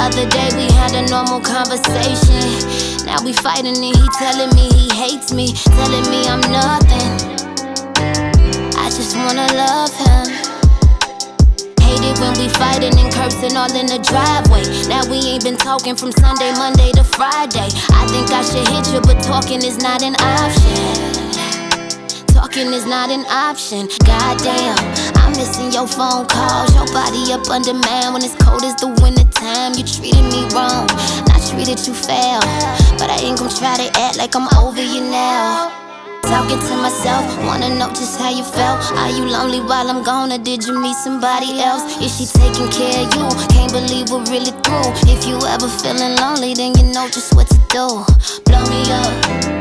other day we had a normal conversation. Now we fighting and he telling me he hates me, telling me I'm nothing. I just wanna love him. Hate it when we fighting and cursing all in the driveway. Now we ain't been talking from Sunday, Monday to Friday. I think I should hit you, but talking is not an option. Talking is not an option. Goddamn, I'm missing your phone calls, your body up under man when it's cold as the winter time. You treated me wrong, and I treated you fair, but I ain't gon' try to act like I'm over you now. Talking to myself, wanna know just how you felt. Are you lonely while I'm gone, or did you meet somebody else? Is she taking care of you? Can't believe we're really through. If you ever feeling lonely, then you know just what to do. Blow me up.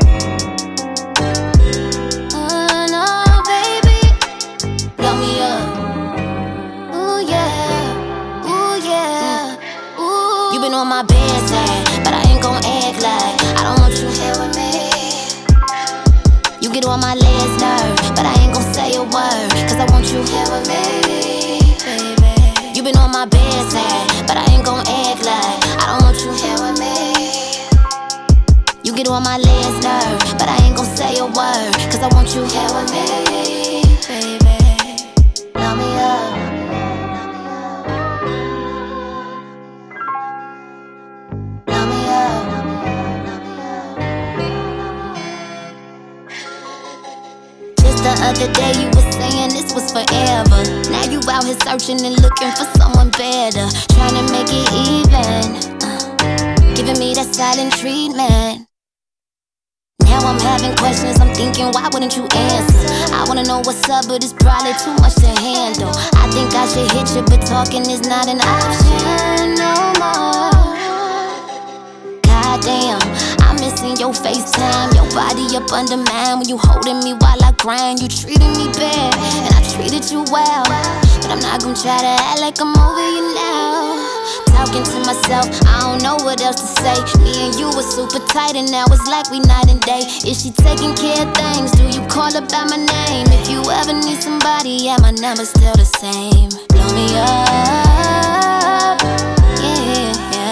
You been on my bad side, but I ain't gon' act like I don't want you here with me. You get on my last nerve, but I ain't gon' say a word, cause I want you here with me, baby. You been on my bad side, but I ain't gon' act like I don't want you here with me. You get on my last nerve, but I ain't gon' say a word, cause I want you here with me, baby. Blow me up. The other day you were saying this was forever. Now you out here searching and looking for someone better, trying to make it even, giving me that silent treatment. Now I'm having questions, I'm thinking why wouldn't you answer? I wanna know what's up, but it's probably too much to handle. I think I should hit you, but talking is not an option no more. Goddamn, I'm missing your FaceTime, your body up under mine when you holding me while I grind. You treated me bad, and I treated you well, but I'm not gon' try to act like I'm over you now. Talking to myself, I don't know what else to say. Me and you were super tight, and now it's like we night and day. Is she taking care of things? Do you call her by my name? If you ever need somebody, yeah, my number's still the same. Blow me up, yeah.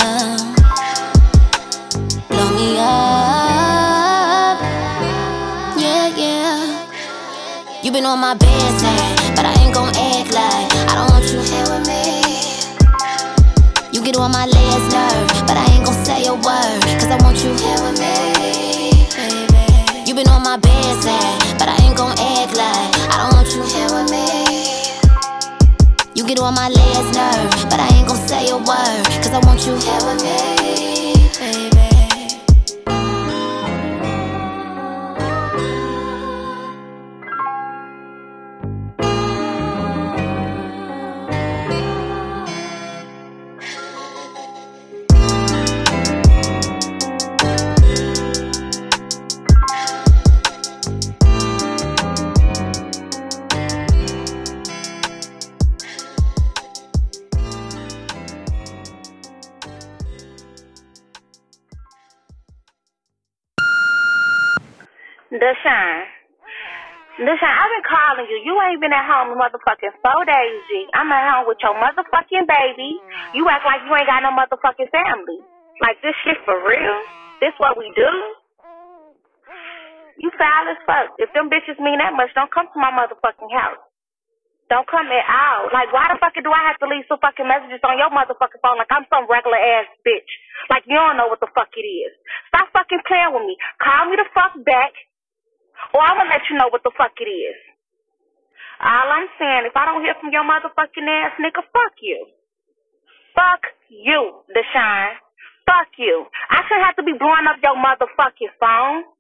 Blow me up, yeah. You been on my bad side, but I ain't gon' act like I don't want you here with me. You get on my last nerve, but I ain't gon' say a word, cause I want you here with me, baby. You been on my bad side, but I ain't gon' act like I don't want you here with me. You get on my last nerve, but I ain't gon' say a word, cause I want you here with me, baby. Deshaun, I've been calling you. You ain't been at home in motherfucking 4 days, G. I'm at home with your motherfucking baby. You act like you ain't got no motherfucking family. Like, this shit for real? This what we do? You foul as fuck. If them bitches mean that much, don't come to my motherfucking house. Don't come at all. Like, why the fuck do I have to leave some fucking messages on your motherfucking phone like I'm some regular ass bitch? Like, you don't know what the fuck it is. Stop fucking playing with me. Call me the fuck back, or I'm gonna let you know what the fuck it is. All I'm saying, if I don't hear from your motherfucking ass nigga, fuck you. Fuck you, Deshaun. Fuck you. I shouldn't have to be blowing up your motherfucking phone.